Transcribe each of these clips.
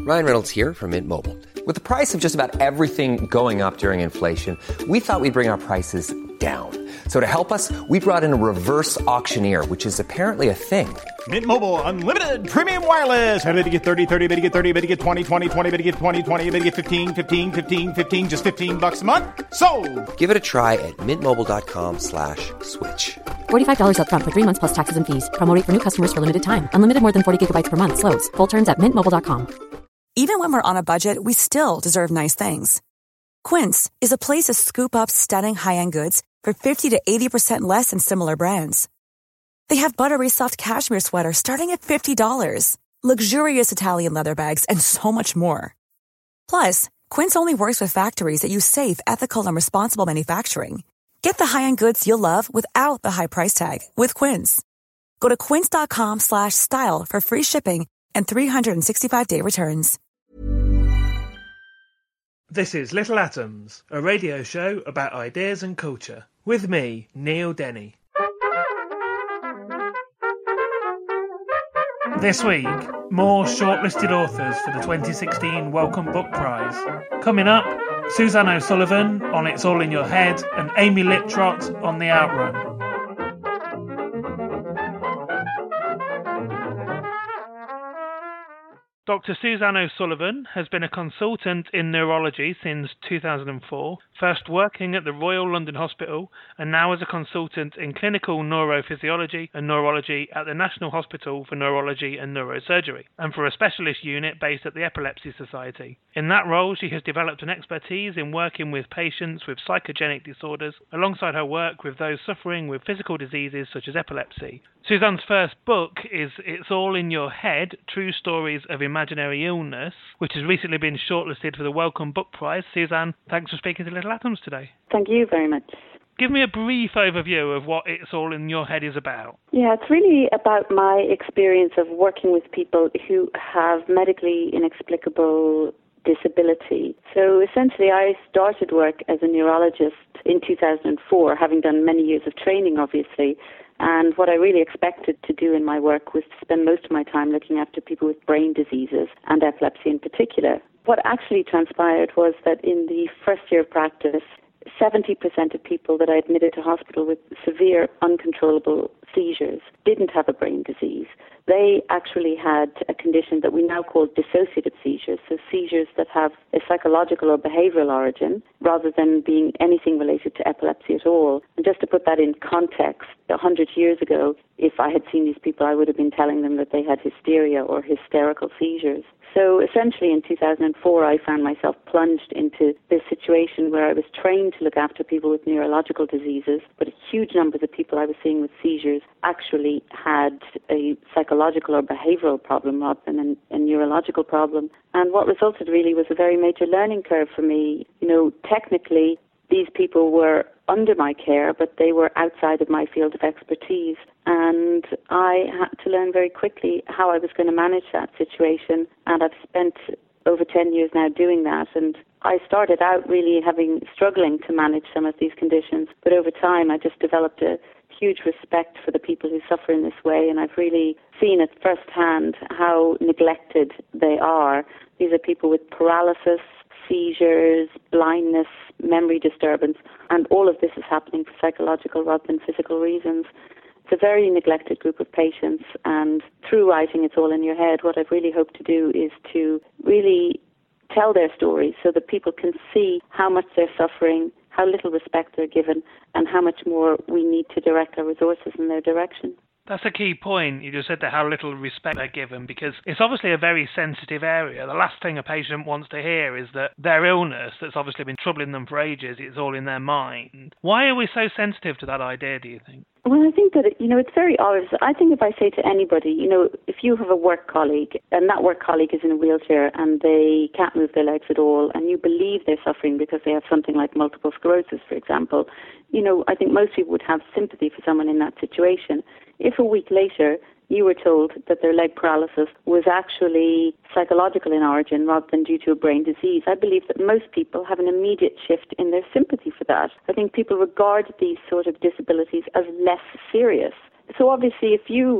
Ryan Reynolds here from Mint Mobile. With the price of just about everything going up during inflation, we thought we'd bring our prices down. So to help us, we brought in a reverse auctioneer, which is apparently a thing. Mint Mobile Unlimited Premium Wireless. How to get 30, 30, bit to get 30, bit to get 20, 20, 20, bit to get 20, 20, bit to get 15, 15, 15, 15, just $15 a month? Sold! Give it a try at mintmobile.com/switch. $45 up front for 3 months plus taxes and fees. Promo rate for new customers for limited time. Unlimited more than 40 gigabytes per month. Slows full terms at mintmobile.com. Even when we're on a budget, we still deserve nice things. Quince is a place to scoop up stunning high-end goods for 50 to 80% less than similar brands. They have buttery soft cashmere sweaters starting at $50, luxurious Italian leather bags, and so much more. Plus, Quince only works with factories that use safe, ethical, and responsible manufacturing. Get the high-end goods you'll love without the high price tag with Quince. Go to quince.com/style for free shipping and 365-day returns. This is Little Atoms, a radio show about ideas and culture, with me, Neil Denny. This week, more shortlisted authors for the 2016 Wellcome Book Prize. Coming up, Suzanne O'Sullivan on It's All in Your Head and Amy Littrott on The Outrun. Dr. Suzanne O'Sullivan has been a consultant in neurology since 2004, first working at the Royal London Hospital and now as a consultant in clinical neurophysiology and neurology at the National Hospital for Neurology and Neurosurgery, and for a specialist unit based at the Epilepsy Society. In that role, she has developed an expertise in working with patients with psychogenic disorders, alongside her work with those suffering with physical diseases such as epilepsy. Suzanne's first book is It's All in Your Head, True Stories of Imaginary Illness, which has recently been shortlisted for the Wellcome Book Prize. Suzanne, thanks for speaking to Little Atoms today. Thank you very much. Give me a brief overview of what It's All in Your Head is about. Yeah, it's really about my experience of working with people who have medically inexplicable disability. So essentially I started work as a neurologist in 2004, having done many years of training, obviously. And what I really expected to do in my work was to spend most of my time looking after people with brain diseases and epilepsy in particular. What actually transpired was that in the first year of practice, 70% of people that I admitted to hospital with severe uncontrollable seizures didn't have a brain disease. They actually had a condition that we now call dissociative seizures, so seizures that have a psychological or behavioral origin rather than being anything related to epilepsy at all. And just to put that in context, 100 years ago, if I had seen these people, I would have been telling them that they had hysteria or hysterical seizures. So essentially in 2004, I found myself plunged into this situation where I was trained to look after people with neurological diseases, but a huge number of the people I was seeing with seizures actually had a psychological or behavioral problem rather than a neurological problem. And what resulted really was a very major learning curve for me. You know, technically, these people were under my care, but they were outside of my field of expertise. And I had to learn very quickly how I was going to manage that situation. And I've spent over 10 years now doing that. And I started out really struggling to manage some of these conditions. But over time, I just developed a huge respect for the people who suffer in this way. And I've really seen it firsthand how neglected they are. These are people with paralysis, seizures, blindness, memory disturbance, and all of this is happening for psychological rather than physical reasons. It's a very neglected group of patients, and through writing It's All in Your Head, what I've really hoped to do is to really tell their stories so that people can see how much they're suffering, how little respect they're given, and how much more we need to direct our resources in their direction. That's a key point. You just said that how little respect they're given, because it's obviously a very sensitive area. The last thing a patient wants to hear is that their illness, that's obviously been troubling them for ages, is all in their mind. Why are we so sensitive to that idea, do you think? Well, I think that, it's very obvious. I think if I say to anybody, if you have a work colleague and that work colleague is in a wheelchair and they can't move their legs at all and you believe they're suffering because they have something like multiple sclerosis, for example, I think most people would have sympathy for someone in that situation. If a week later you were told that their leg paralysis was actually psychological in origin rather than due to a brain disease, I believe that most people have an immediate shift in their sympathy for that. I think people regard these sort of disabilities as less serious. So obviously if you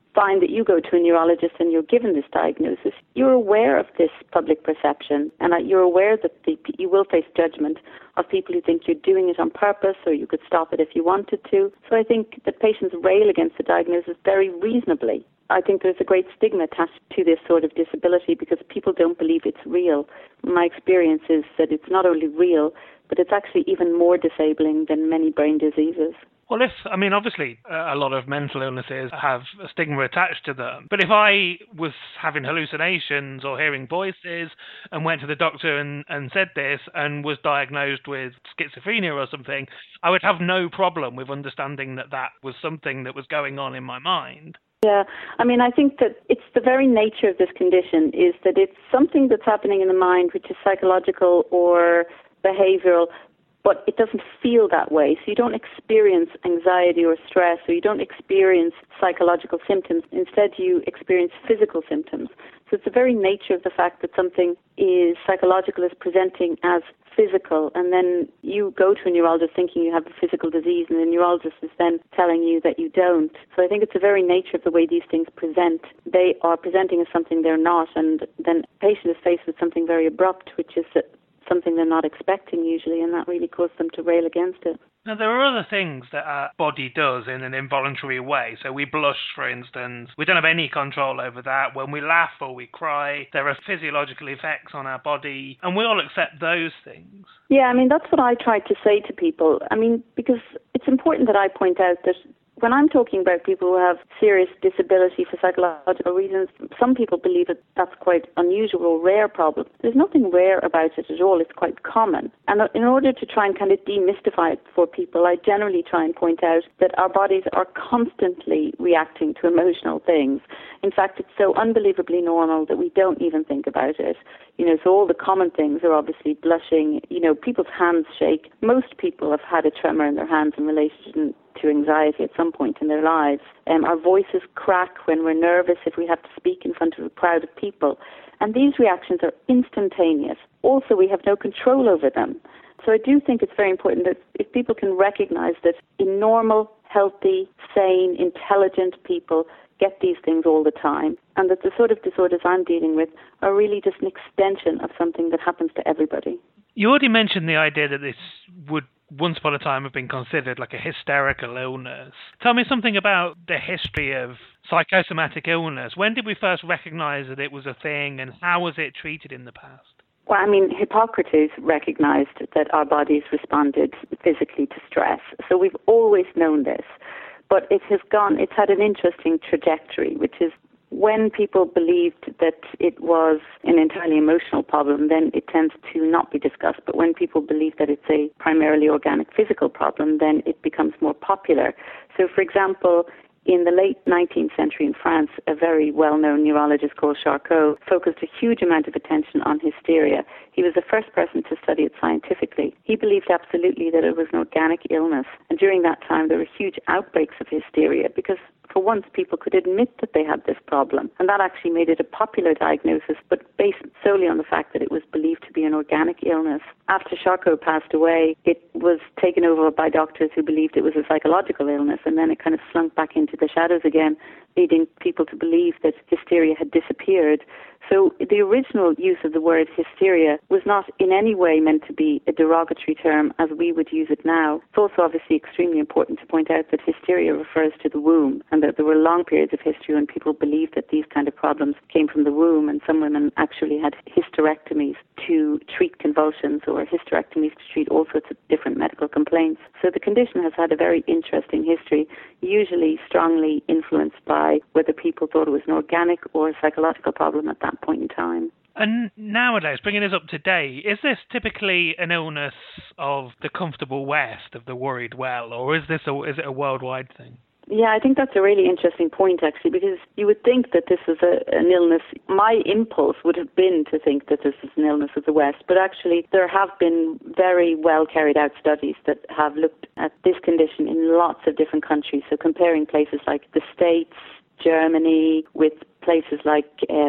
find that you go to a neurologist and you're given this diagnosis, you're aware of this public perception, and you're aware that you will face judgment of people who think you're doing it on purpose, or you could stop it if you wanted to. So I think that patients rail against the diagnosis very reasonably. I think there's a great stigma attached to this sort of disability because people don't believe it's real. My experience is that it's not only real, but it's actually even more disabling than many brain diseases. Well, obviously a lot of mental illnesses have a stigma attached to them. But if I was having hallucinations or hearing voices and went to the doctor and said this and was diagnosed with schizophrenia or something, I would have no problem with understanding that that was something that was going on in my mind. Yeah, I think that it's the very nature of this condition is that it's something that's happening in the mind which is psychological or behavioral, but it doesn't feel that way. So you don't experience anxiety or stress, or you don't experience psychological symptoms. Instead, you experience physical symptoms. So it's the very nature of the fact that something is psychological is presenting as physical, and then you go to a neurologist thinking you have a physical disease, and the neurologist is then telling you that you don't. So I think it's the very nature of the way these things present. They are presenting as something they're not, and then the patient is faced with something very abrupt, which is something they're not expecting usually, and that really causes them to rail against it. Now, there are other things that our body does in an involuntary way. So we blush, for instance. We don't have any control over that. When we laugh or we cry, there are physiological effects on our body, and we all accept those things. Yeah, that's what I try to say to people. Because it's important that I point out that when I'm talking about people who have serious disability for psychological reasons, some people believe that that's quite unusual or rare problem. There's nothing rare about it at all. It's quite common. And in order to try and kind of demystify it for people, I generally try and point out that our bodies are constantly reacting to emotional things. In fact, it's so unbelievably normal that we don't even think about it. So all the common things are obviously blushing. People's hands shake. Most people have had a tremor in their hands in relation to anxiety at some point in their lives. Our voices crack when we're nervous if we have to speak in front of a crowd of people. And these reactions are instantaneous. Also, we have no control over them. So I do think it's very important that if people can recognize that in normal, healthy, sane, intelligent people get these things all the time, and that the sort of disorders I'm dealing with are really just an extension of something that happens to everybody. You already mentioned the idea that this would once upon a time have been considered like a hysterical illness. Tell me something about the history of psychosomatic illness. When did we first recognize that it was a thing, and how was it treated in the past? Well, Hippocrates recognized that our bodies responded physically to stress. So we've always known this. But it's had an interesting trajectory, which is when people believed that it was an entirely emotional problem, then it tends to not be discussed. But when people believe that it's a primarily organic physical problem, then it becomes more popular. So, for example, in the late 19th century in France, a very well-known neurologist called Charcot focused a huge amount of attention on hysteria. He was the first person to study it scientifically. He believed absolutely that it was an organic illness. And during that time, there were huge outbreaks of hysteria because for once, people could admit that they had this problem. And that actually made it a popular diagnosis, but based solely on the fact that it was believed to be an organic illness. After Charcot passed away, it was taken over by doctors who believed it was a psychological illness, and then it kind of slunk back into the shadows again, leading people to believe that hysteria had disappeared. So the original use of the word hysteria was not in any way meant to be a derogatory term as we would use it now. It's also obviously extremely important to point out that hysteria refers to the womb, and that there were long periods of history when people believed that these kind of problems came from the womb, and some women actually had hysterectomies to treat convulsions or hysterectomies to treat all sorts of different medical complaints. So the condition has had a very interesting history, usually strongly influenced by whether people thought it was an organic or a psychological problem at that point in time. And nowadays, bringing this up to date, is this typically an illness of the comfortable West, of the worried well, or is it a worldwide thing? Yeah, I think that's a really interesting point, actually, because you would think that this is an illness. My impulse would have been to think that this is an illness of the West, but actually there have been very well carried out studies that have looked at this condition in lots of different countries. So comparing places like the States, Germany, with places like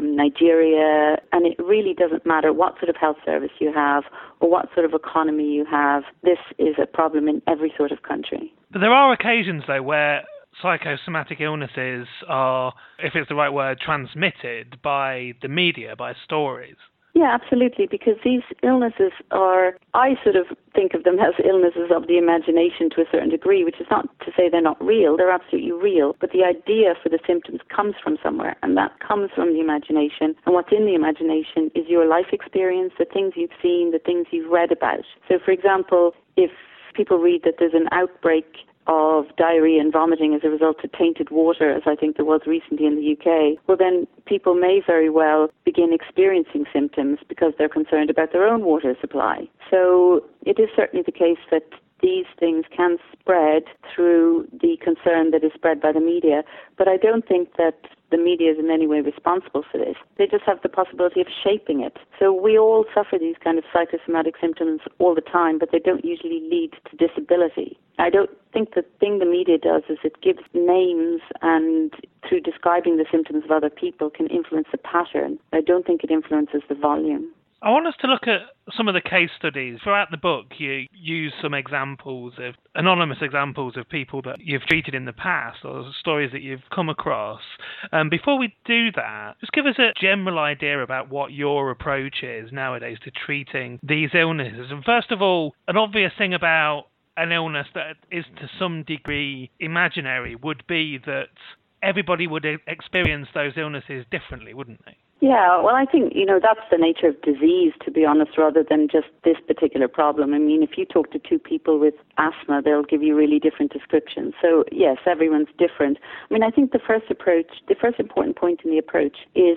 Nigeria, and it really doesn't matter what sort of health service you have or what sort of economy you have. This is a problem in every sort of country. But there are occasions, though, where psychosomatic illnesses are, if it's the right word, transmitted by the media, by stories. Yeah, absolutely, because these illnesses are, I sort of think of them as illnesses of the imagination to a certain degree, which is not to say they're not real, they're absolutely real, but the idea for the symptoms comes from somewhere, and that comes from the imagination, and what's in the imagination is your life experience, the things you've seen, the things you've read about. So, for example, if people read that there's an outbreak of diarrhea and vomiting as a result of tainted water, as I think there was recently in the UK, well then people may very well begin experiencing symptoms because they're concerned about their own water supply. So it is certainly the case that these things can spread through the concern that is spread by the media, but I don't think that the media is in any way responsible for this. They just have the possibility of shaping it. So we all suffer these kind of psychosomatic symptoms all the time, but they don't usually lead to disability. I don't think the thing the media does is it gives names and through describing the symptoms of other people can influence the pattern. I don't think it influences the volume. I want us to look at some of the case studies. Throughout the book, you use some examples of anonymous examples of people that you've treated in the past or stories that you've come across. Before we do that, just give us a general idea about what your approach is nowadays to treating these illnesses. And first of all, an obvious thing about an illness that is to some degree imaginary would be that everybody would experience those illnesses differently, wouldn't they? Yeah, well, I think, that's the nature of disease, to be honest, rather than just this particular problem. I mean, if you talk to two people with asthma, they'll give you really different descriptions. So, yes, everyone's different. I mean, I think the first important point in the approach is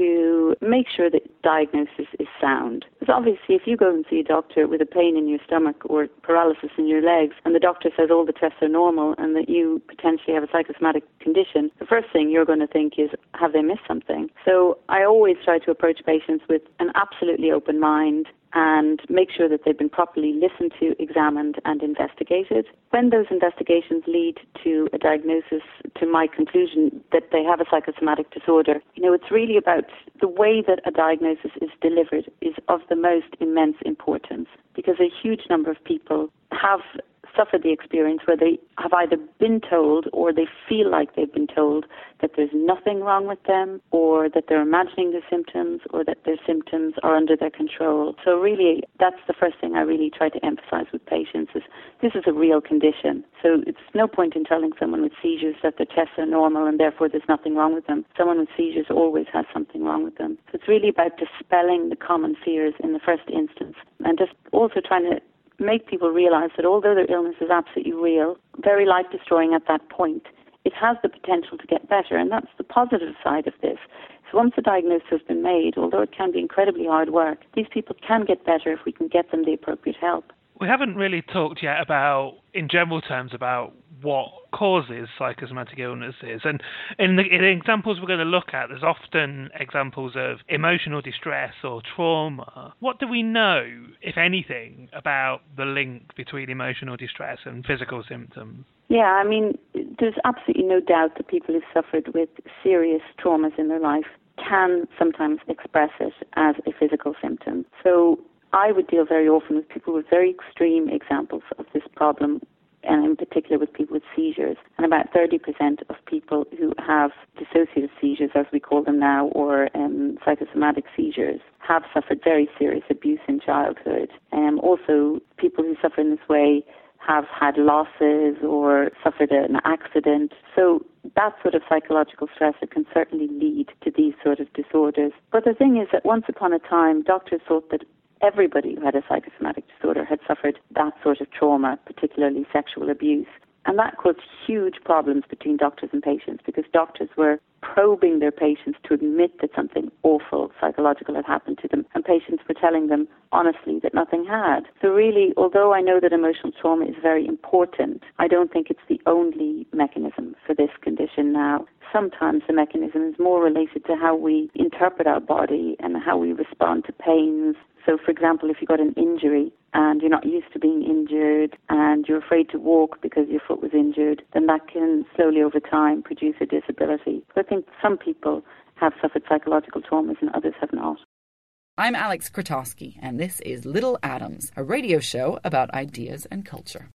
to make sure that diagnosis is sound. Because obviously, if you go and see a doctor with a pain in your stomach or paralysis in your legs, and the doctor says all the tests are normal and that you potentially have a psychosomatic condition, the first thing you're going to think is, have they missed something? So I always try to approach patients with an absolutely open mind and make sure that they've been properly listened to, examined and investigated. When those investigations lead to a diagnosis, to my conclusion that they have a psychosomatic disorder, it's really about the way that a diagnosis is delivered is of the most immense importance, because a huge number of people have suffered the experience where they have either been told or they feel like they've been told that there's nothing wrong with them, or that they're imagining their symptoms, or that their symptoms are under their control. So really, that's the first thing I really try to emphasize with patients is this is a real condition. So it's no point in telling someone with seizures that their tests are normal and therefore there's nothing wrong with them. Someone with seizures always has something wrong with them. So it's really about dispelling the common fears in the first instance, and just also trying to make people realize that although their illness is absolutely real, very life-destroying at that point, it has the potential to get better, and that's the positive side of this. So once the diagnosis has been made, although it can be incredibly hard work, these people can get better if we can get them the appropriate help. We haven't really talked yet about, in general terms, about what causes psychosomatic illnesses. And in the examples we're going to look at, there's often examples of emotional distress or trauma. What do we know, if anything, about the link between emotional distress and physical symptoms? Yeah, I mean, there's absolutely no doubt that people who've suffered with serious traumas in their life can sometimes express it as a physical symptom. So I would deal very often with people with very extreme examples of this problem, and in particular with people with seizures. And about 30% of people who have dissociative seizures, as we call them now, or psychosomatic seizures, have suffered very serious abuse in childhood. Also, people who suffer in this way have had losses or suffered an accident. So that sort of psychological stress can certainly lead to these sort of disorders. But the thing is that once upon a time, doctors thought that everybody who had a psychosomatic disorder had suffered that sort of trauma, particularly sexual abuse. And that caused huge problems between doctors and patients, because doctors were probing their patients to admit that something awful psychological had happened to them, and patients were telling them honestly that nothing had. So really, although I know that emotional trauma is very important, I don't think it's the only mechanism for this condition now. Sometimes the mechanism is more related to how we interpret our body and how we respond to pains. So, for example, if you got an injury and you're not used to being injured and you're afraid to walk because your foot was injured, then that can slowly over time produce a disability. So I think some people have suffered psychological traumas and others have not. I'm Alex Krotowski, and this is Little Atoms, a radio show about ideas and culture.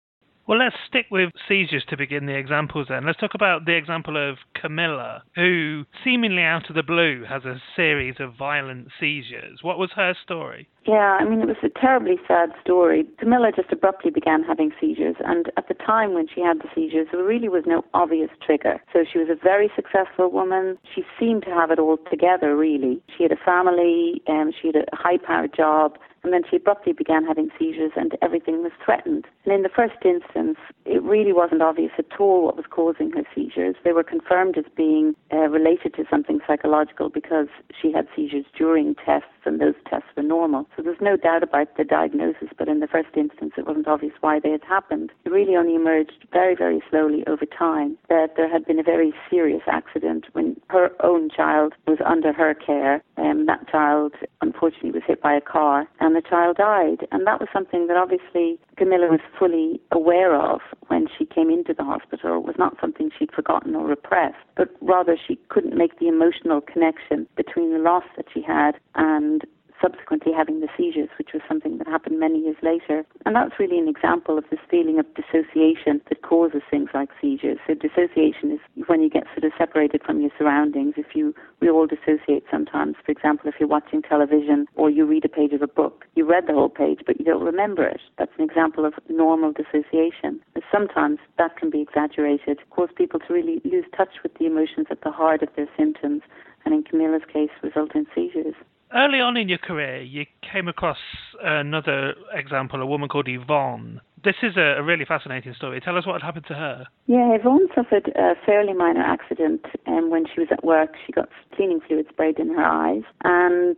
Well, let's stick with seizures to begin the examples then. Let's talk about the example of Camilla, who seemingly out of the blue has a series of violent seizures. What was her story? Yeah, I mean, it was a terribly sad story. Camilla just abruptly began having seizures, and at the time when she had the seizures, there really was no obvious trigger. So she was a very successful woman. She seemed to have it all together, really. She had a family, she had a high-powered job, and then she abruptly began having seizures and everything was threatened. And in the first instance, it really wasn't obvious at all what was causing her seizures. They were confirmed as being related to something psychological because she had seizures during tests and those tests were normal. So there's no doubt about the diagnosis, but in the first instance it wasn't obvious why they had happened. It really only emerged very, very slowly over time that there had been a very serious accident when her own child was under her care. That child unfortunately was hit by a car and the child died. And that was something that obviously Camilla was fully aware of when she came into the hospital. It was not something she'd forgotten or repressed, but rather she couldn't make the emotional connection between the loss that she had and subsequently having the seizures, which was something that happened many years later. And that's really an example of this feeling of dissociation that causes things like seizures. So dissociation is when you get sort of separated from your surroundings. We all dissociate sometimes. For example, if you're watching television or you read a page of a book, you read the whole page, but you don't remember it. That's an example of normal dissociation. And sometimes that can be exaggerated, cause people to really lose touch with the emotions at the heart of their symptoms, and in Camilla's case, result in seizures. Early on in your career, you came across another example, a woman called Yvonne. This is a really fascinating story. Tell us what had happened to her. Yeah, Yvonne suffered a fairly minor accident when she was at work. She got cleaning fluid sprayed in her eyes, and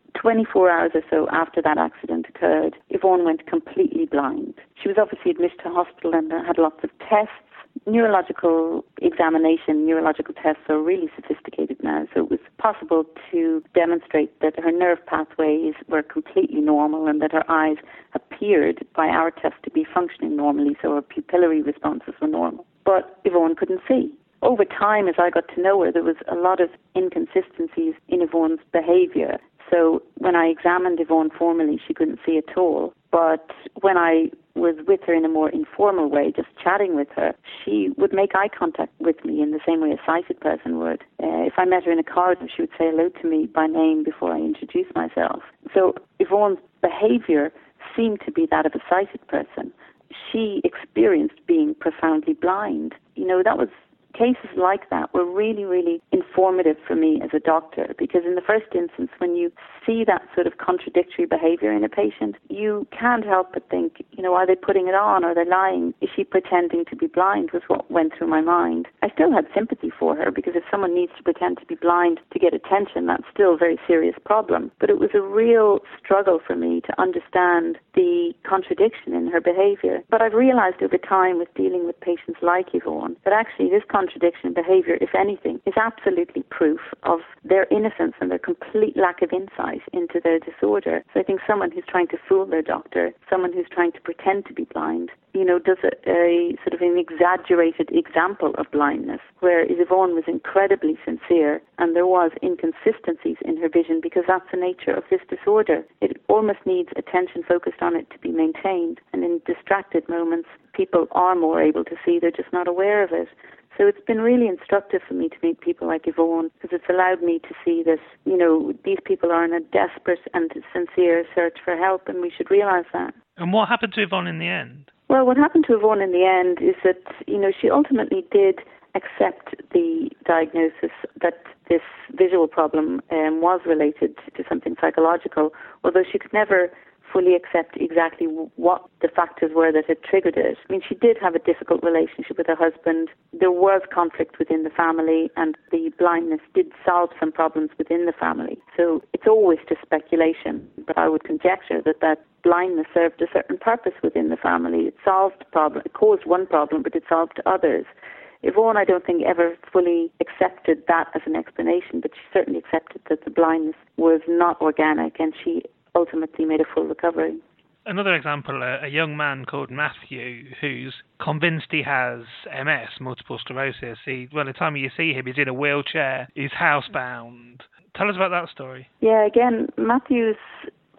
24 hours or so after that accident occurred, Yvonne went completely blind. She was obviously admitted to hospital and had lots of tests. Neurological examination, neurological tests are really sophisticated now, so it was possible to demonstrate that her nerve pathways were completely normal and that her eyes appeared by our test to be functioning normally, so her pupillary responses were normal. But Yvonne couldn't see. Over time, as I got to know her, there was a lot of inconsistencies in Yvonne's behaviour. So when I examined Yvonne formally, she couldn't see at all. But when I was with her in a more informal way, just chatting with her, she would make eye contact with me in the same way a sighted person would. If I met her in a corridor, she would say hello to me by name before I introduced myself. So Yvonne's behaviour seemed to be that of a sighted person. She experienced being profoundly blind. That was cases like that were really, really informative for me as a doctor, because in the first instance, when you see that sort of contradictory behavior in a patient, you can't help but think, are they putting it on? Are they lying? Is she pretending to be blind? Was what went through my mind. I still had sympathy for her, because if someone needs to pretend to be blind to get attention, that's still a very serious problem. But it was a real struggle for me to understand the contradiction in her behavior. But I've realized over time with dealing with patients like Yvonne that actually this contradiction in behavior, if anything, is absolutely proof of their innocence and their complete lack of insight into their disorder. So I think someone who's trying to fool their doctor, someone who's trying to pretend to be blind, does a sort of an exaggerated example of blindness, where Yvonne was incredibly sincere and there was inconsistencies in her vision, because that's the nature of this disorder. It almost needs attention focused on it to be maintained, and in distracted moments, people are more able to see, they're just not aware of it. So it's been really instructive for me to meet people like Yvonne, because it's allowed me to see that, these people are in a desperate and sincere search for help, and we should realize that. And what happened to Yvonne in the end? Well, what happened to Yvonne in the end is that, she ultimately did accept the diagnosis that this visual problem was related to something psychological, although she could never fully accept exactly what the factors were that had triggered it. I mean, she did have a difficult relationship with her husband. There was conflict within the family, and the blindness did solve some problems within the family. So it's always just speculation, but I would conjecture that blindness served a certain purpose within the family. It solved the problem. It caused one problem, but it solved others. Yvonne, I don't think, ever fully accepted that as an explanation, but she certainly accepted that the blindness was not organic, and she ultimately made a full recovery. Another example, a young man called Matthew, who's convinced he has MS, multiple sclerosis. By the time you see him, he's in a wheelchair, he's housebound. Tell us about that story. Yeah, again, Matthew's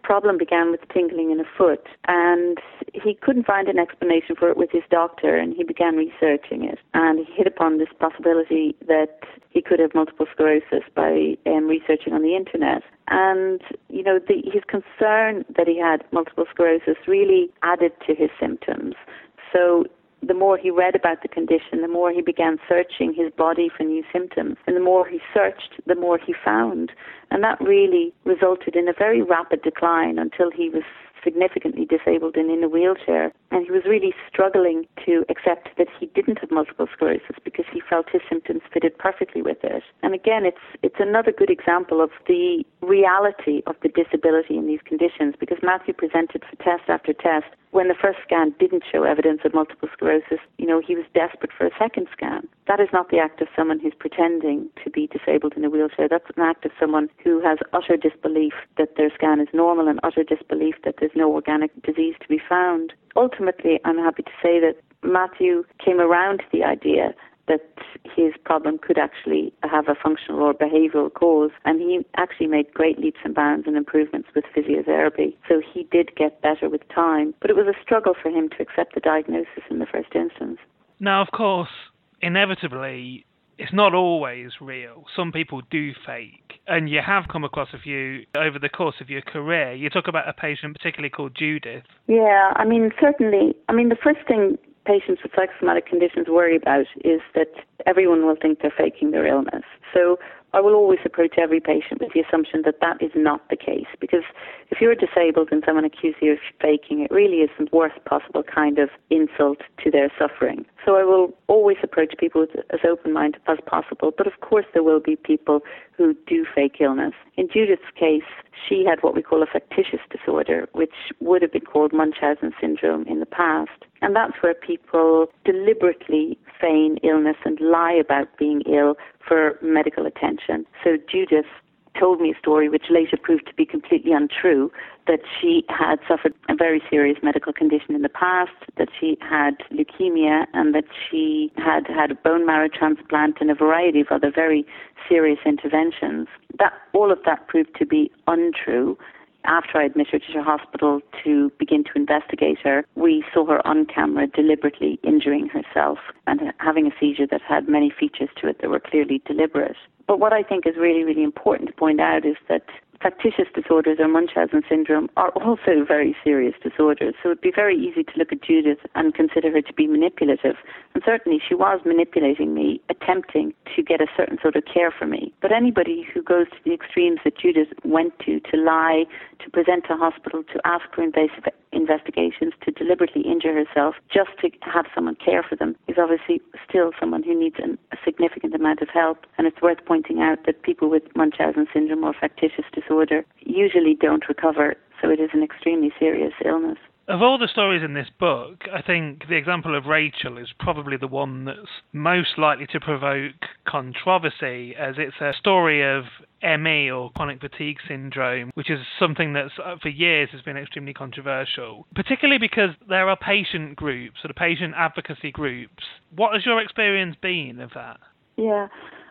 problem began with tingling in a foot, and he couldn't find an explanation for it with his doctor, and he began researching it. And he hit upon this possibility that he could have multiple sclerosis by researching on the internet. And, you know, his concern that he had multiple sclerosis really added to his symptoms. So the more he read about the condition, the more he began searching his body for new symptoms. And the more he searched, the more he found. And that really resulted in a very rapid decline until he was significantly disabled and in a wheelchair. And he was really struggling to accept that he didn't have multiple sclerosis because he felt his symptoms fitted perfectly with it. And again, it's another good example of the reality of the disability in these conditions, because Matthew presented for test after test. When the first scan didn't show evidence of multiple sclerosis, you know, he was desperate for a second scan. That is not the act of someone who's pretending to be disabled in a wheelchair. That's an act of someone who has utter disbelief that their scan is normal and utter disbelief that there's no organic disease to be found. Ultimately, I'm happy to say that Matthew came around to the idea that his problem could actually have a functional or behavioural cause, and he actually made great leaps and bounds and improvements with physiotherapy. So he did get better with time, but it was a struggle for him to accept the diagnosis in the first instance. Now, of course, inevitably, it's not always real. Some people do fake, and you have come across a few over the course of your career. You talk about a patient particularly called Judith. Yeah, certainly. The first thing patients with psychosomatic conditions worry about is that everyone will think they're faking their illness. So I will always approach every patient with the assumption that that is not the case, because if you're disabled and someone accuses you of faking, it really is the worst possible kind of insult to their suffering. So I will always approach people with as open mind as possible, but of course there will be people who do fake illness. In Judith's case, she had what we call a factitious disorder, which would have been called Munchausen syndrome in the past. And that's where people deliberately feign illness and lie about being ill for medical attention. So Judith told me a story which later proved to be completely untrue, that she had suffered a very serious medical condition in the past, that she had leukemia, and that she had had a bone marrow transplant and a variety of other very serious interventions. All of that proved to be untrue. After I admitted her to hospital to begin to investigate her, we saw her on camera deliberately injuring herself and having a seizure that had many features to it that were clearly deliberate. But what I think is really, really important to point out is that factitious disorders or Munchausen syndrome are also very serious disorders. So it'd be very easy to look at Judith and consider her to be manipulative. And certainly she was manipulating me, attempting to get a certain sort of care for me. But anybody who goes to the extremes that Judith went to lie, to present to hospital, to ask for invasive investigations, to deliberately injure herself just to have someone care for them, is obviously still someone who needs a significant amount of help. And it's worth pointing out that people with Munchausen syndrome or factitious disorder usually don't recover, so it is an extremely serious illness. Of all the stories in this book, I think the example of Rachel is probably the one that's most likely to provoke controversy, as it's a story of ME, or chronic fatigue syndrome, which is something that's for years has been extremely controversial, particularly because there are patient groups, sort of patient advocacy groups. What has your experience been of that? Yeah.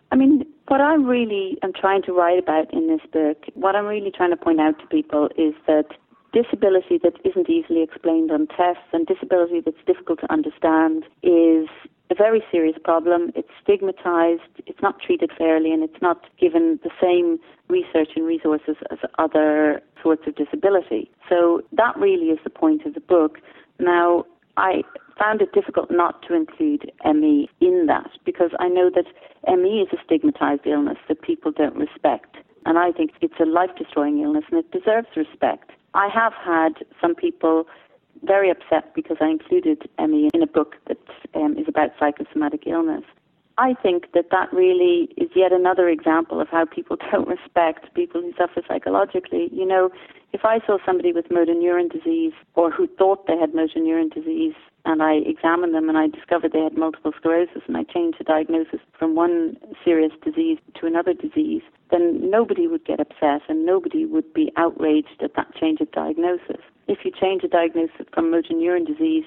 What I really am trying to write about in this book, what I'm really trying to point out to people is that disability that isn't easily explained on tests and disability that's difficult to understand is a very serious problem. It's stigmatized, it's not treated fairly, and it's not given the same research and resources as other sorts of disability. So that really is the point of the book. Now, I found it difficult not to include ME in that, because I know that ME is a stigmatized illness that people don't respect. And I think it's a life-destroying illness and it deserves respect. I have had some people very upset because I included ME in a book that is about psychosomatic illness. I think that really is yet another example of how people don't respect people who suffer psychologically. You know, if I saw somebody with motor neuron disease or who thought they had motor neuron disease and I examined them and I discovered they had multiple sclerosis and I changed the diagnosis from one serious disease to another disease, then nobody would get upset and nobody would be outraged at that change of diagnosis. If you change a diagnosis from motor neuron disease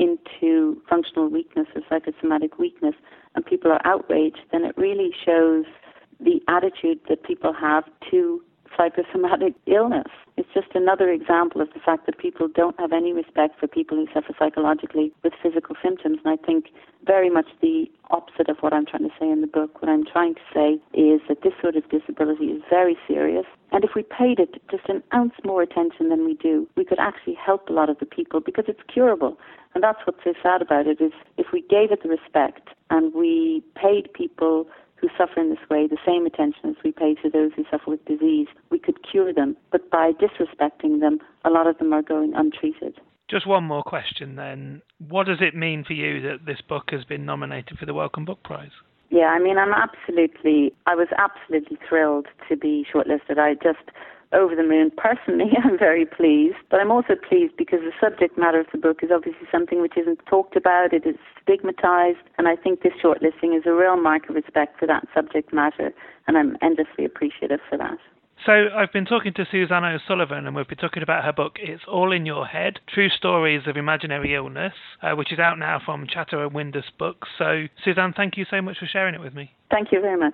into functional weakness or psychosomatic weakness and people are outraged, then it really shows the attitude that people have to psychosomatic illness. It's just another example of the fact that people don't have any respect for people who suffer psychologically with physical symptoms. And I think very much the opposite of what I'm trying to say in the book. What I'm trying to say is that this sort of disability is very serious. And if we paid it just an ounce more attention than we do, we could actually help a lot of the people because it's curable. And that's what's so sad about it, is if we gave it the respect and we paid people who suffer in this way the same attention as we pay to those who suffer with disease, we could cure them. But by disrespecting them, a lot of them are going untreated. Just one more question then. What does it mean for you that this book has been nominated for the Wellcome Book Prize? Yeah, I mean, I was absolutely thrilled to be shortlisted. I just, over the moon. Personally, I'm very pleased, but I'm also pleased because the subject matter of the book is obviously something which isn't talked about, it is stigmatized, and I think this shortlisting is a real mark of respect for that subject matter, and I'm endlessly appreciative for that. So I've been talking to Suzanne O'Sullivan, and we've been talking about her book, It's All in Your Head, True Stories of Imaginary Illness, which is out now from Chatto and Windus Books. So, Suzanne, thank you so much for sharing it with me. Thank you very much.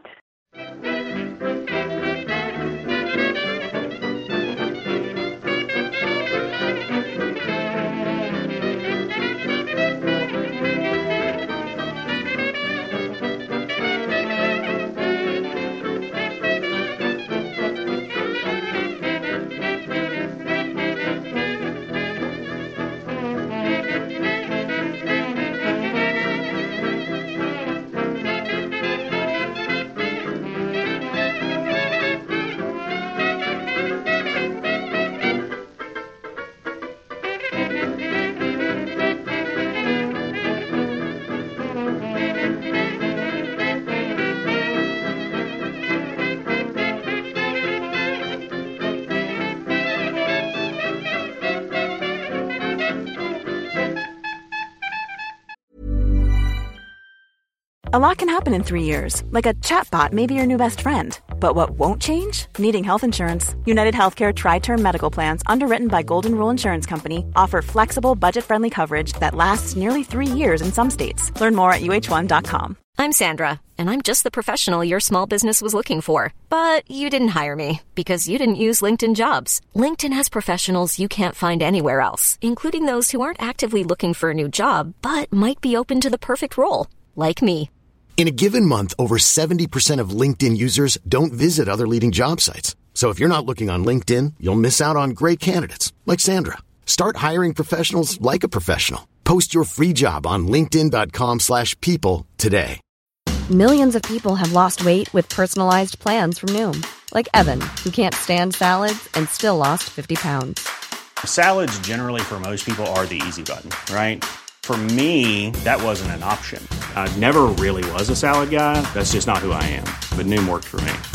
A lot can happen in 3 years, like a chatbot may be your new best friend. But what won't change? Needing health insurance. United Healthcare Tri-Term Medical Plans, underwritten by Golden Rule Insurance Company, offer flexible, budget-friendly coverage that lasts nearly 3 years in some states. Learn more at uh1.com. I'm Sandra, and I'm just the professional your small business was looking for. But you didn't hire me because you didn't use LinkedIn Jobs. LinkedIn has professionals you can't find anywhere else, including those who aren't actively looking for a new job, but might be open to the perfect role, like me. In a given month, over 70% of LinkedIn users don't visit other leading job sites. So if you're not looking on LinkedIn, you'll miss out on great candidates like Sandra. Start hiring professionals like a professional. Post your free job on linkedin.com/people today. Millions of people have lost weight with personalized plans from Noom, like Evan, who can't stand salads and still lost 50 pounds. Salads generally for most people are the easy button, right? For me, that wasn't an option. I never really was a salad guy. That's just not who I am. But Noom worked for me.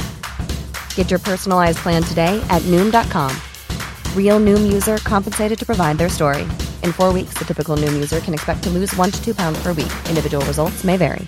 Get your personalized plan today at Noom.com. Real Noom user compensated to provide their story. In 4 weeks, the typical Noom user can expect to lose 1 to 2 pounds per week. Individual results may vary.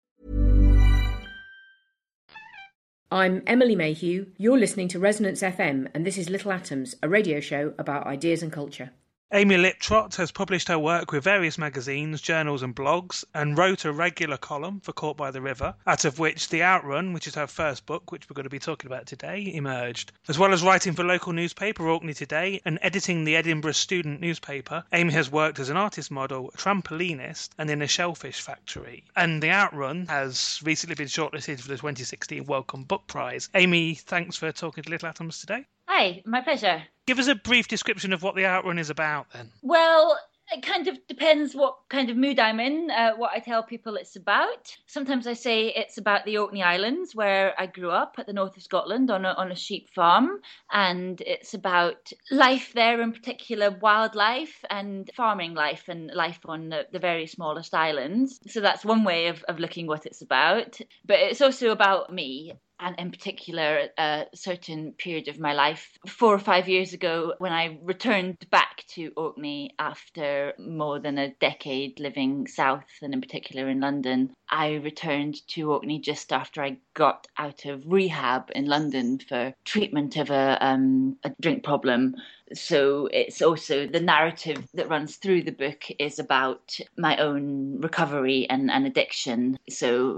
I'm Emily Mayhew. You're listening to Resonance FM, and this is Little Atoms, a radio show about ideas and culture. Amy Liptrot has published her work with various magazines, journals and blogs, and wrote a regular column for Caught by the River, out of which The Outrun, which is her first book, which we're going to be talking about today, emerged. As well as writing for local newspaper Orkney Today and editing the Edinburgh Student newspaper, Amy has worked as an artist model, a trampolinist, and in a shellfish factory. And The Outrun has recently been shortlisted for the 2016 Wellcome Book Prize. Amy, thanks for talking to Little Atoms today. Hi, my pleasure. Give us a brief description of what The Outrun is about, then. Well, it kind of depends what kind of mood I'm in, what I tell people it's about. Sometimes I say it's about the Orkney Islands, where I grew up at the north of Scotland on a sheep farm. And it's about life there, in particular wildlife and farming life and life on the very smallest islands. So that's one way of looking what it's about. But it's also about me. And in particular, a certain period of my life, 4 or 5 years ago, when I returned back to Orkney after more than a decade living south, and in particular in London. I returned to Orkney just after I got out of rehab in London for treatment of a drink problem. So it's also the narrative that runs through the book is about my own recovery and addiction. So,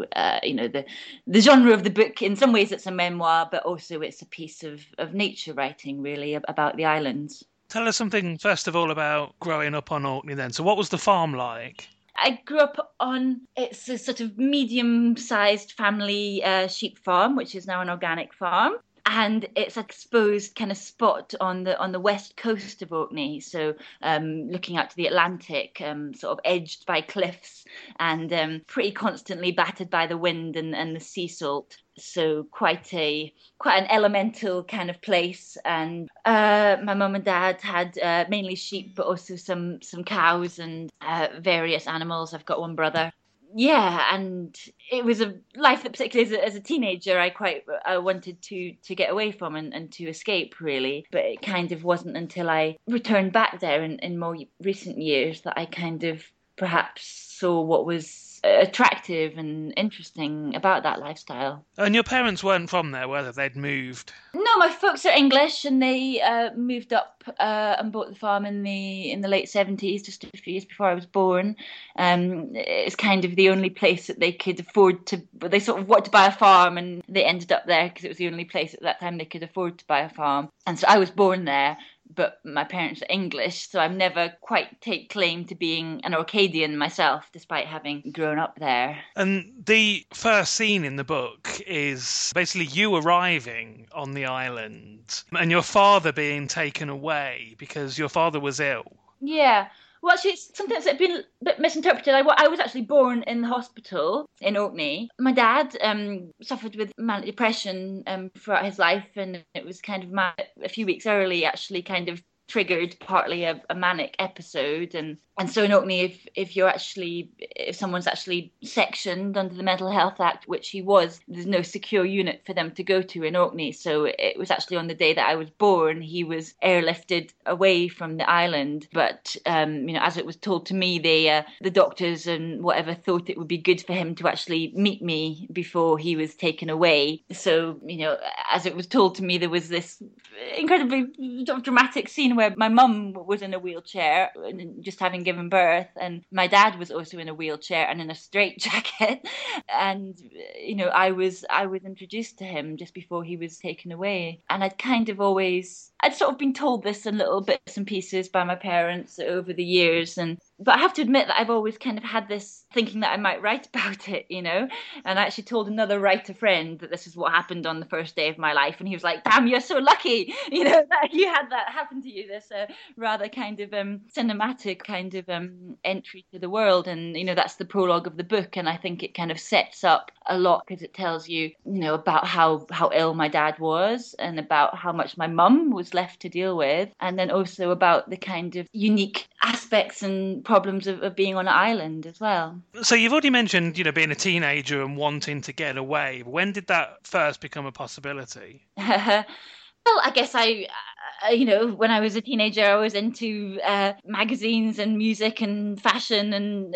the genre of the book, in some ways it's a memoir, but also it's a piece of nature writing, really, about the islands. Tell us something, first of all, about growing up on Orkney then. So what was the farm like? I grew up it's a sort of medium-sized family sheep farm, which is now an organic farm. And it's an exposed kind of spot on the west coast of Orkney, so looking out to the Atlantic, sort of edged by cliffs and pretty constantly battered by the wind and the sea salt. So quite an elemental kind of place. And my mum and dad had mainly sheep, but also some cows and various animals. I've got one brother. Yeah, and it was a life that, particularly as a teenager, I wanted to get away from and to escape, really. But it kind of wasn't until I returned back there in more recent years that I kind of perhaps saw what was attractive and interesting about that lifestyle. And your parents weren't from there, were they? They'd moved? No, my folks are English, and they moved up and bought the farm in the late 70s, just a few years before I was born. It's kind of the only place that they could afford to. They sort of wanted to buy a farm, and they ended up there because it was the only place at that time they could afford to buy a farm. And so I was born there. But my parents are English, so I've never quite take claim to being an Orcadian myself, despite having grown up there. And the first scene in the book is basically you arriving on the island and your father being taken away because your father was ill. Yeah. Well, actually, sometimes it's been a bit misinterpreted. I was actually born in the hospital in Orkney. My dad suffered with manic depression throughout his life, and it was kind of a few weeks early, actually kind of triggered partly a manic episode. And so in Orkney, if someone's actually sectioned under the Mental Health Act, which he was, there's no secure unit for them to go to in Orkney. So it was actually on the day that I was born, he was airlifted away from the island. But, as it was told to me, the doctors and whatever thought it would be good for him to actually meet me before he was taken away. So, as it was told to me, there was this incredibly dramatic scene where my mum was in a wheelchair, just having given birth, and my dad was also in a wheelchair and in a straitjacket, and I was introduced to him just before he was taken away. And I'd sort of been told this in little bits and pieces by my parents over the years, but I have to admit that I've always kind of had this thinking that I might write about it, and I actually told another writer friend that this is what happened on the first day of my life, and he was like, damn, you're so lucky, that you had that happen to you, this rather kind of cinematic kind of entry to the world. And that's the prologue of the book, and I think it kind of sets up a lot because it tells you about how ill my dad was and about how much my mum was left to deal with, and then also about the kind of unique aspects and problems of being on an island as well. So you've already mentioned being a teenager and wanting to get away. When did that first become a possibility? Well, I guess when I was a teenager, I was into magazines and music and fashion, and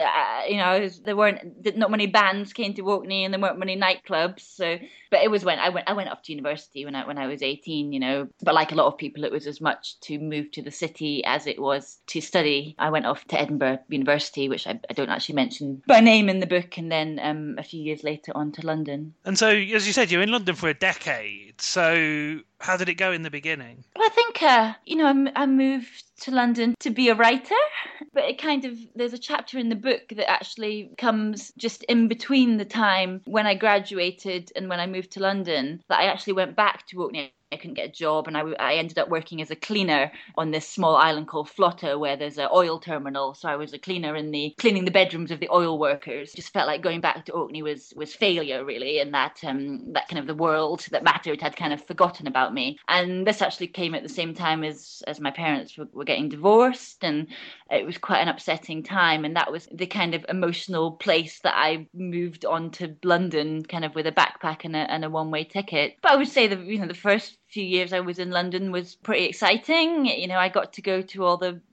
not many bands came to Orkney, and there weren't many nightclubs. So, but it was when I went off to university when I was 18. But like a lot of people, it was as much to move to the city as it was to study. I went off to Edinburgh University, which I don't actually mention by name in the book, and then a few years later on to London. And so, as you said, you're in London for a decade. So how did it go in the beginning? Well, I think, I moved to London to be a writer, but there's a chapter in the book that actually comes just in between the time when I graduated and when I moved to London, that I actually went back to Orkney. I couldn't get a job, and I ended up working as a cleaner on this small island called Flotta, where there's an oil terminal. So I was a cleaner cleaning the bedrooms of the oil workers. Just felt like going back to Orkney was failure, really, and that kind of the world that mattered had kind of forgotten about me. And this actually came at the same time as my parents were getting divorced, and it was quite an upsetting time. And that was the kind of emotional place that I moved on to London, kind of with a backpack and a one-way ticket. But I would say the first few years I was in London was pretty exciting. I got to go to all the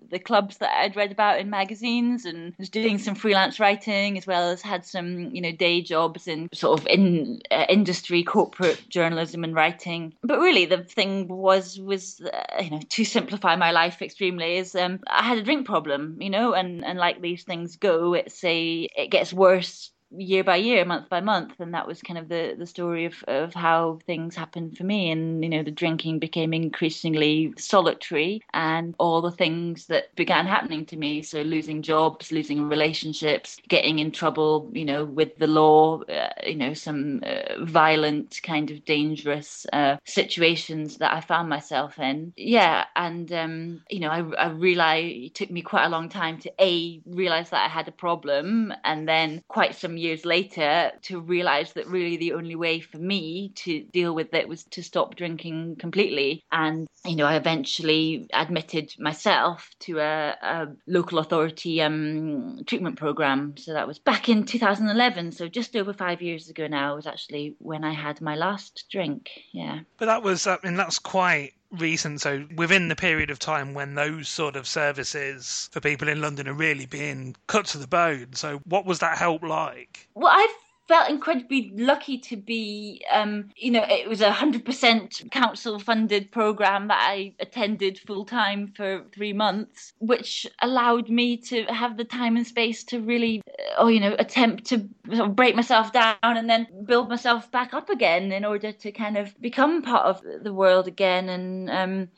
the clubs that I'd read about in magazines, and was doing some freelance writing, as well as had some, day jobs in sort of in industry, corporate journalism and writing. But really the thing was to simplify my life extremely, is I had a drink problem, and like these things go, it gets worse year by year, month by month, and that was kind of the story of how things happened for me. And the drinking became increasingly solitary, and all the things that began happening to me, so losing jobs, losing relationships, getting in trouble with the law, some violent, kind of dangerous situations that I found myself in. And I realized it took me quite a long time to realize that I had a problem, and then quite some years later to realize that really the only way for me to deal with it was to stop drinking completely. And I eventually admitted myself to a local authority treatment program. So that was back in 2011, so just over 5 years ago now was actually when I had my last drink. But that was that's quite recent, so within the period of time when those sort of services for people in London are really being cut to the bone. So what was that help like? Well, I felt incredibly lucky to be, it was 100% council-funded programme that I attended full-time for 3 months, which allowed me to have the time and space to really, attempt to sort of break myself down and then build myself back up again in order to kind of become part of the world again. And,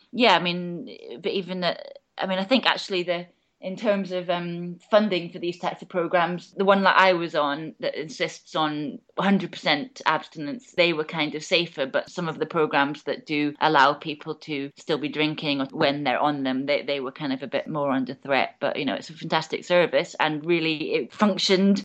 I think actually in terms of funding for these types of programs, the one that I was on that insists on 100% abstinence, they were kind of safer. But some of the programs that do allow people to still be drinking when they're on them, they were kind of a bit more under threat. But, it's a fantastic service, and really it functioned.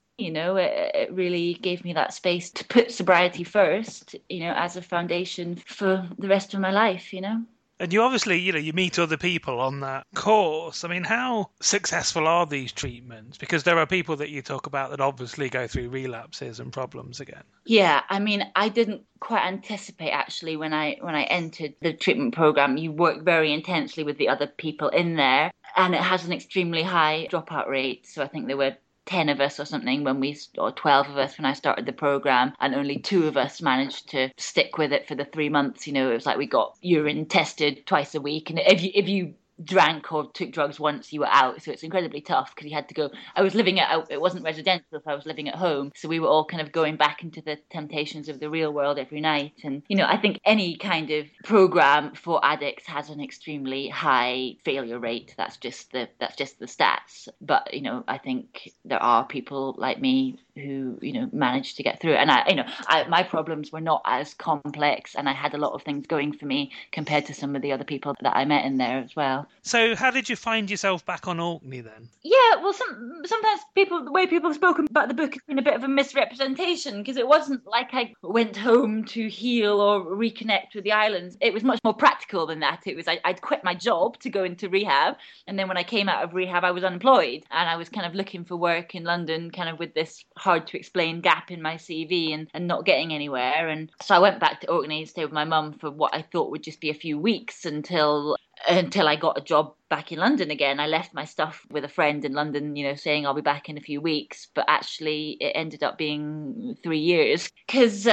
It really gave me that space to put sobriety first, as a foundation for the rest of my life, And you obviously, you meet other people on that course. I mean, how successful are these treatments? Because there are people that you talk about that obviously go through relapses and problems again. Yeah, I didn't quite anticipate actually when I entered the treatment program. You work very intensely with the other people in there, and it has an extremely high dropout rate. So I think there were 10 of us or something or 12 of us when I started the program, and only 2 of us managed to stick with it for the 3 months. It was like we got urine tested twice a week, and if you drank or took drugs once, you were out. So it's incredibly tough because you had to go. I was living it wasn't residential, so I was living at home. So we were all kind of going back into the temptations of the real world every night. And, I think any kind of program for addicts has an extremely high failure rate. That's just the stats. But, I think there are people like me who, managed to get through it. And my problems were not as complex, and I had a lot of things going for me compared to some of the other people that I met in there as well. So how did you find yourself back on Orkney then? Yeah, well, sometimes the way people have spoken about the book has been a bit of a misrepresentation, because it wasn't like I went home to heal or reconnect with the islands. It was much more practical than that. It was I'd quit my job to go into rehab, and then when I came out of rehab, I was unemployed, and I was kind of looking for work in London, kind of with this hard to explain gap in my CV and not getting anywhere. And so I went back to Orkney and stayed with my mum for what I thought would just be a few weeks until I got a job back in London again. I left my stuff with a friend in London, saying I'll be back in a few weeks, but actually it ended up being 3 years because,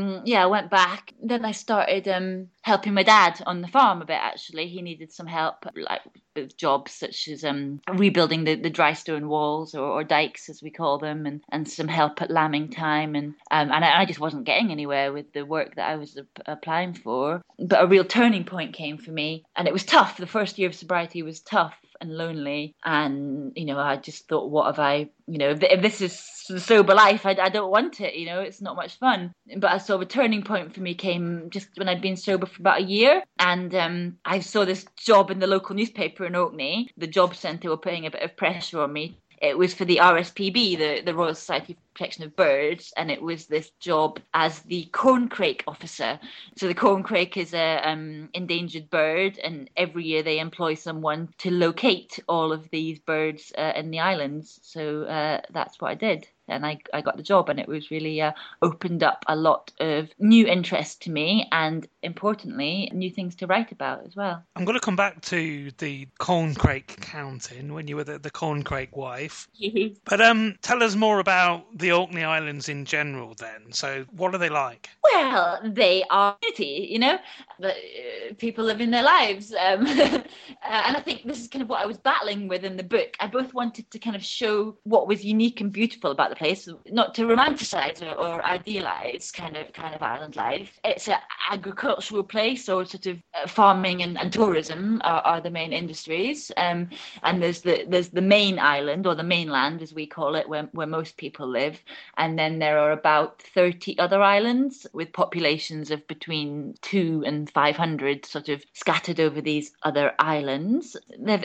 I went back. Then I started helping my dad on the farm a bit, actually. He needed some help, like with jobs such as rebuilding the dry stone walls or dikes, as we call them, and some help at lambing time. And I just wasn't getting anywhere with the work that I was applying for. But a real turning point came for me, and it was tough. The first year of sobriety was tough and lonely, and I just thought, what have I, if this is the sober life, I don't want it, it's not much fun. But I saw the turning point for me came just when I'd been sober for about a year, and I saw this job in the local newspaper in Orkney. The job centre were putting a bit of pressure on me. It was for the RSPB, the Royal Society for Protection of Birds, and it was this job as the corncrake officer. So the corncrake is a endangered bird, and every year they employ someone to locate all of these birds in the islands. So that's what I did. and I got the job, and it was really opened up a lot of new interest to me, and importantly, new things to write about as well. I'm going to come back to the corncrake counting when you were the corncrake wife. But tell us more about the Orkney Islands in general then. So what are they like? Well, they are community, you know, people living their lives. And I think this is kind of what I was battling with in the book. I both wanted to kind of show what was unique and beautiful about the place, not to romanticize or idealize kind of island life. It's an agricultural place, or sort of farming and tourism are the main industries. And there's the main island, or the mainland as we call it, where most people live. And then there are about 30 other islands with populations of between 200 and 500 sort of scattered over these other islands. There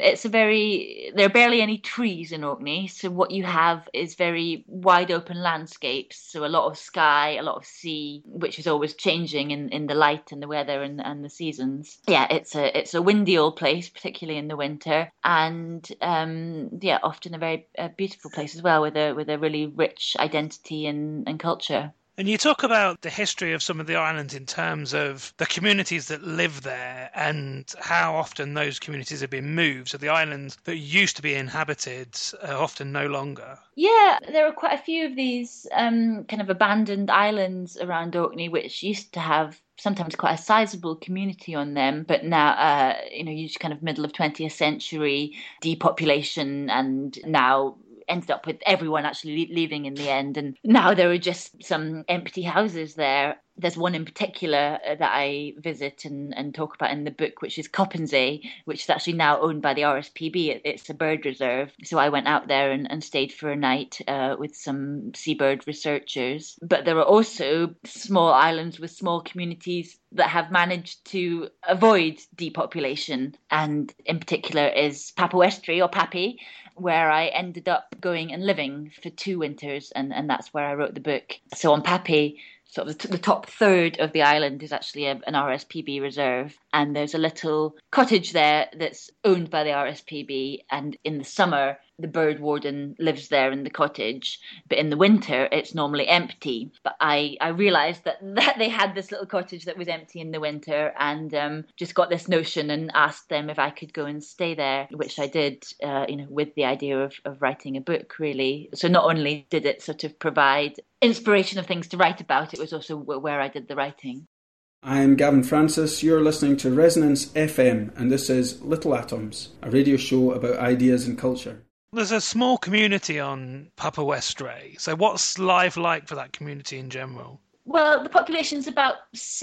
are barely any trees in Orkney, so what you have is very wide open landscapes, so a lot of sky, a lot of sea, which is always changing in the light and the weather and the seasons. Yeah, it's a windy old place, particularly in the winter, and often a very beautiful place as well, with a really rich identity and culture. And you talk about the history of some of the islands in terms of the communities that live there and how often those communities have been moved. So the islands that used to be inhabited are often no longer. Yeah, there are quite a few of these kind of abandoned islands around Orkney, which used to have sometimes quite a sizable community on them, but now, you kind of middle of 20th century depopulation, and now ended up with everyone actually leaving in the end. And now there are just some empty houses there. There's one in particular that I visit and talk about in the book, which is Coppensee, which is actually now owned by the RSPB. It's a bird reserve. So I went out there and stayed for a night with some seabird researchers. But there are also small islands with small communities that have managed to avoid depopulation. And in particular is Papawestry, or Papi, where I ended up going and living for 2 winters, and that's where I wrote the book. So on Papi, sort of the top third of the island is actually an RSPB reserve, and there's a little cottage there that's owned by the RSPB, and in the summer the bird warden lives there in the cottage, but in the winter it's normally empty. But I realised that they had this little cottage that was empty in the winter, and just got this notion and asked them if I could go and stay there, which I did, with the idea of writing a book, really. So not only did it sort of provide inspiration of things to write about, it was also where I did the writing. I'm Gavin Francis. You're listening to Resonance FM, and this is Little Atoms, a radio show about ideas and culture. There's a small community on Papawestry. So what's life like for that community in general? Well, the population's about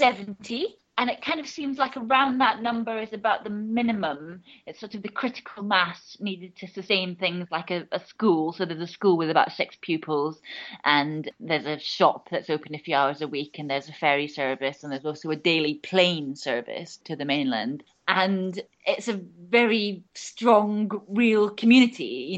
70. And it kind of seems like around that number is about the minimum. It's sort of the critical mass needed to sustain things like a school. So there's a school with about 6 pupils, and there's a shop that's open a few hours a week, and there's a ferry service, and there's also a daily plane service to the mainland. And it's a very strong, real community,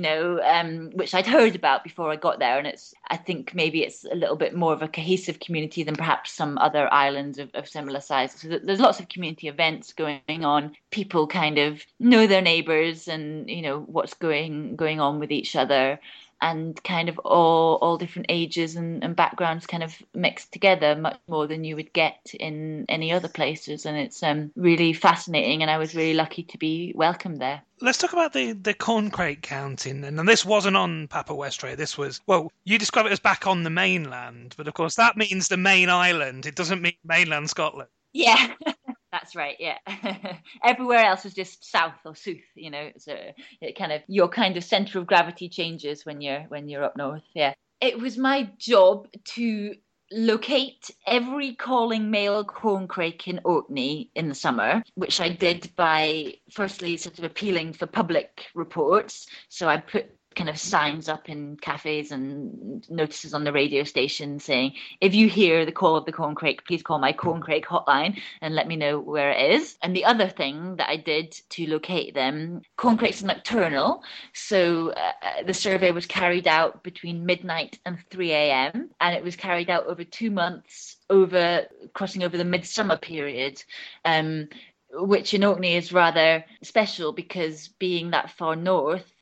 which I'd heard about before I got there. And I think maybe it's a little bit more of a cohesive community than perhaps some other islands of similar size. So there's lots of community events going on. People kind of know their neighbours and, what's going on with each other. And kind of all different ages and backgrounds kind of mixed together, much more than you would get in any other places. And it's really fascinating, and I was really lucky to be welcomed there. Let's talk about the corncrake counting. And this wasn't on Papawestry. This was, you describe it as back on the mainland, but of course that means the main island. It doesn't mean mainland Scotland. Yeah. That's right, yeah. Everywhere else is just south or south, So it kind of, your kind of centre of gravity changes when you're up north. Yeah, it was my job to locate every calling male corncrake in Orkney in the summer, which I did by firstly sort of appealing for public reports. So I put kind of signs up in cafes and notices on the radio station saying, if you hear the call of the corncrake, please call my corncrake hotline and let me know where it is. And the other thing that I did to locate them, corncrakes are nocturnal, so the survey was carried out between midnight and 3 a.m. and it was carried out over 2 months, crossing over the midsummer period, which in Orkney is rather special because being that far north,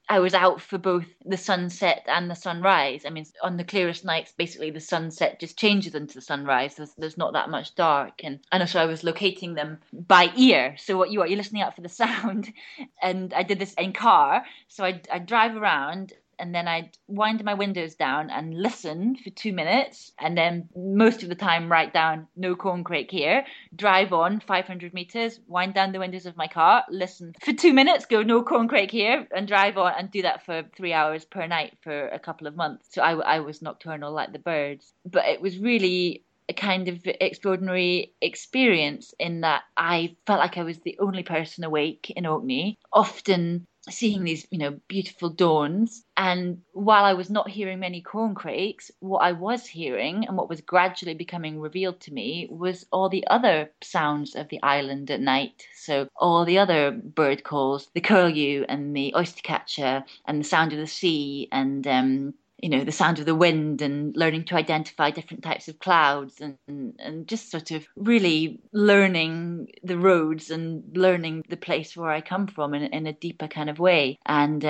I was out for both the sunset and the sunrise. I mean, on the clearest nights, basically the sunset just changes into the sunrise. There's not that much dark. And also I was locating them by ear. So what you're listening out for the sound. And I did this in car. So I'd drive around, and then I'd wind my windows down and listen for 2 minutes, and then most of the time write down no corncrake here, drive on 500 meters, wind down the windows of my car, listen for 2 minutes, go no corncrake here, and drive on, and do that for 3 hours per night for a couple of months. So I was nocturnal like the birds. But it was really a kind of extraordinary experience in that I felt like I was the only person awake in Orkney, often seeing these, beautiful dawns. And while I was not hearing many corncrakes, what I was hearing and what was gradually becoming revealed to me was all the other sounds of the island at night. So all the other bird calls, the curlew and the oystercatcher and the sound of the sea and the sound of the wind, and learning to identify different types of clouds, and just sort of really learning the roads and learning the place where I come from in a deeper kind of way. And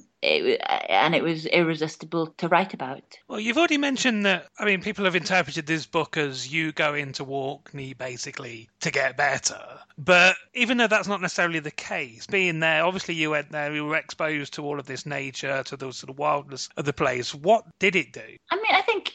it was irresistible to write about. Well, you've already mentioned that, people have interpreted this book as you go into Orkney basically to get better. But even though that's not necessarily the case, being there, obviously you went there, you were exposed to all of this nature, to the sort of wildness of the place. What did it do? I think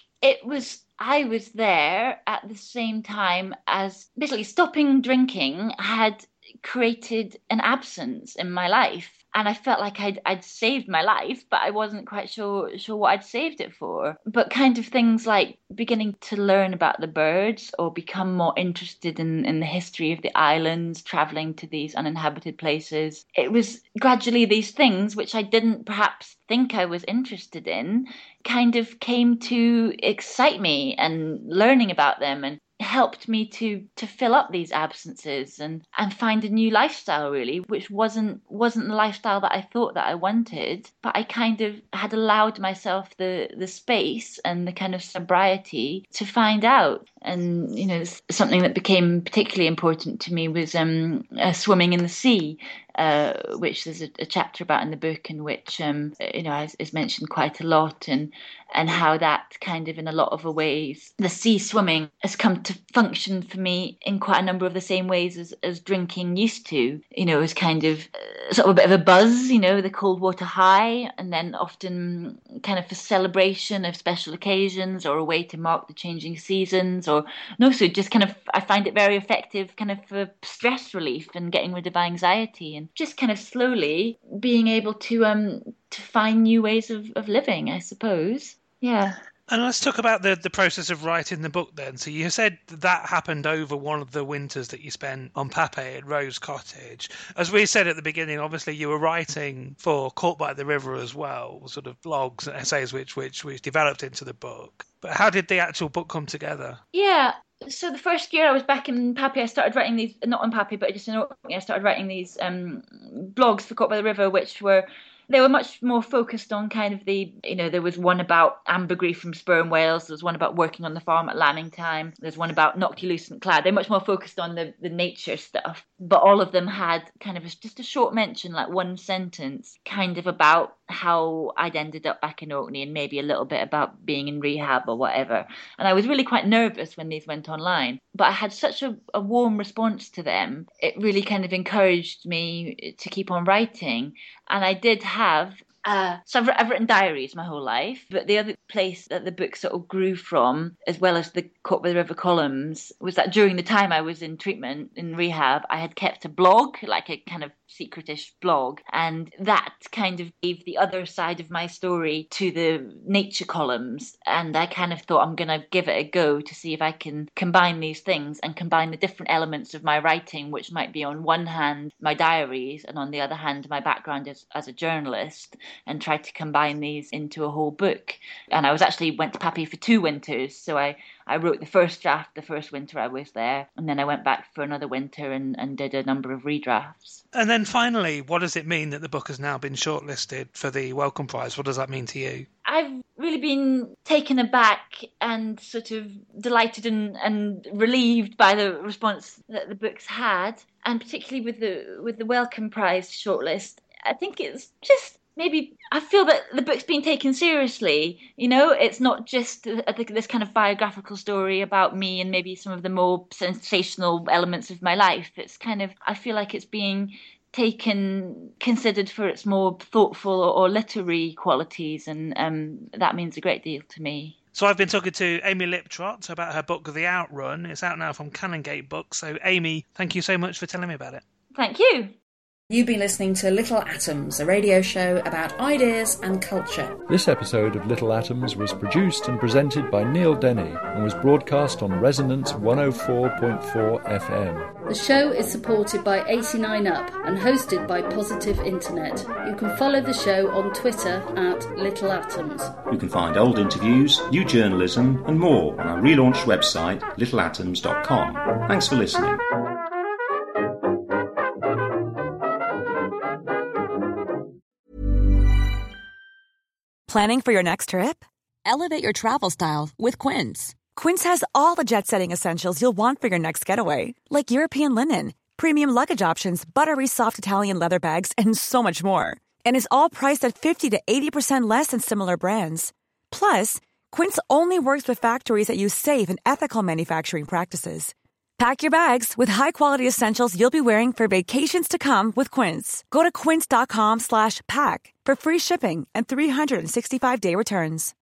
I was there at the same time as basically stopping drinking had created an absence in my life. And I felt like I'd saved my life, but I wasn't quite sure what I'd saved it for. But kind of things like beginning to learn about the birds, or become more interested in the history of the islands, travelling to these uninhabited places. It was gradually these things which I didn't perhaps think I was interested in kind of came to excite me, and learning about them and helped me to fill up these absences and find a new lifestyle, really, which wasn't the lifestyle that I thought that I wanted, but I kind of had allowed myself the space and the kind of sobriety to find out. And something that became particularly important to me was swimming in the sea, which there's a chapter about in the book, in which is mentioned quite a lot, and how that kind of, in a lot of ways, the sea swimming has come to function for me in quite a number of the same ways as drinking used to. As kind of sort of a bit of a buzz, the cold water high, and then often kind of for celebration of special occasions, or a way to mark the changing seasons, or also just kind of, I find it very effective kind of for stress relief and getting rid of anxiety, and just kind of slowly being able to find new ways of living, I suppose. Yeah. And let's talk about the process of writing the book then. So you said that happened over one of the winters that you spent on Papay at Rose Cottage. As we said at the beginning, obviously you were writing for Caught by the River as well, sort of blogs and essays which developed into the book. But how did the actual book come together? Yeah. So the first year I was back in Papay, I started writing these, not on Papay, but just in Orkney, I started writing these blogs for Caught by the River, they were much more focused on kind of the, there was one about ambergris from sperm whales, there was one about working on the farm at lambing time, there's one about noctilucent cloud. They're much more focused on the nature stuff, but all of them had kind of just a short mention, like one sentence, kind of about how I'd ended up back in Orkney, and maybe a little bit about being in rehab or whatever. And I was really quite nervous when these went online, but I had such a warm response to them. It really kind of encouraged me to keep on writing. And I did have so I've written diaries my whole life, but the other place that the book sort of grew from, as well as the Caught by the River columns, was that during the time I was in treatment, in rehab, I had kept a blog, like a kind of secretish blog, and that kind of gave the other side of my story to the nature columns. And I kind of thought, I'm going to give it a go to see if I can combine these things and combine the different elements of my writing, which might be on one hand my diaries, and on the other hand my background as a journalist, and try to combine these into a whole book. And I went to Papay for 2 winters, so I wrote the first draft the first winter I was there, and then I went back for another winter and did a number of redrafts. And then finally, what does it mean that the book has now been shortlisted for the Wellcome Prize? What does that mean to you? I've really been taken aback and sort of delighted and relieved by the response that the book's had, and particularly with the Wellcome Prize shortlist. I think it's just maybe I feel that the book's being taken seriously. You know, it's not just this kind of biographical story about me and maybe some of the more sensational elements of my life. It's kind of, I feel like it's being considered for its more thoughtful or literary qualities, and that means a great deal to me. So I've been talking to Amy Liptrot about her book, The Outrun. It's out now from Canongate Books. So Amy, thank you so much for telling me about it. Thank you. You've been listening to Little Atoms, a radio show about ideas and culture. This episode of Little Atoms was produced and presented by Neil Denny and was broadcast on Resonance 104.4 FM. The show is supported by 89UP and hosted by Positive Internet. You can follow the show on Twitter at Little Atoms. You can find old interviews, new journalism and more on our relaunched website, littleatoms.com. Thanks for listening. Planning for your next trip? Elevate your travel style with Quince. Quince has all the jet-setting essentials you'll want for your next getaway, like European linen, premium luggage options, buttery soft Italian leather bags, and so much more. And is all priced at 50 to 80% less than similar brands. Plus, Quince only works with factories that use safe and ethical manufacturing practices. Pack your bags with high-quality essentials you'll be wearing for vacations to come with Quince. Go to quince.com/pack for free shipping and 365-day returns.